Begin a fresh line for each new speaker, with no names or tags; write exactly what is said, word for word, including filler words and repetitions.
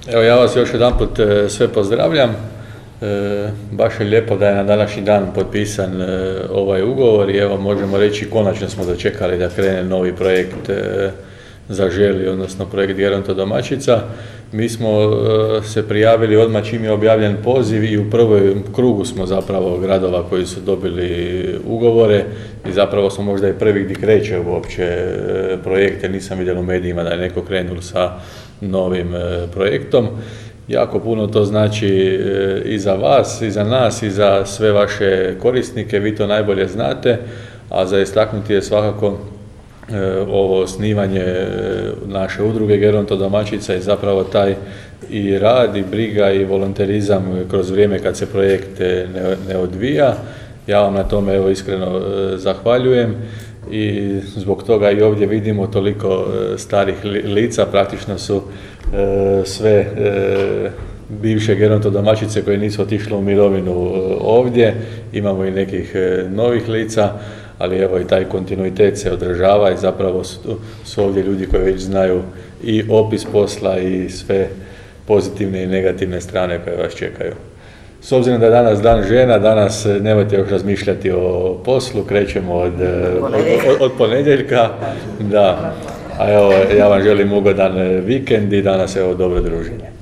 Evo, ja vas još jedan put sve pozdravljam. E, baš je lijepo da je na današnji dan potpisan e, ovaj ugovor i evo možemo reći konačno smo dočekali da krene novi projekt e, Zaželi, odnosno projekt Gerontodomaćica. Mi smo e, se prijavili odmah čim je objavljen poziv i u prvom krugu smo zapravo gradova koji su dobili ugovore i zapravo smo možda i prvi gdje kreće uopće e, projekte. Nisam vidio u medijima da je neko krenuo sa novim e, projektom. Jako puno to znači e, i za vas, i za nas, i za sve vaše korisnike, vi to najbolje znate, a za istaknuti je svakako e, ovo osnivanje e, naše udruge Gerontodomaćica i zapravo taj i rad, i briga, i volonterizam kroz vrijeme kad se projekt ne, ne odvija. Ja vam na tome evo iskreno e, zahvaljujem i zbog toga i ovdje vidimo toliko e, starih li, lica, praktično su e, sve e, bivše gerontodomaćice koje nisu otišle u mirovinu e, ovdje, imamo i nekih e, novih lica, ali evo i taj kontinuitet se održava i zapravo su, su ovdje ljudi koji već znaju i opis posla i sve pozitivne i negativne strane koje vas čekaju. S obzirom da je danas dan žena, danas nemojte još razmišljati o poslu, krećemo od, od, od ponedjeljka, da, a evo, ja vam želim ugodan vikend i danas evo dobro druženje.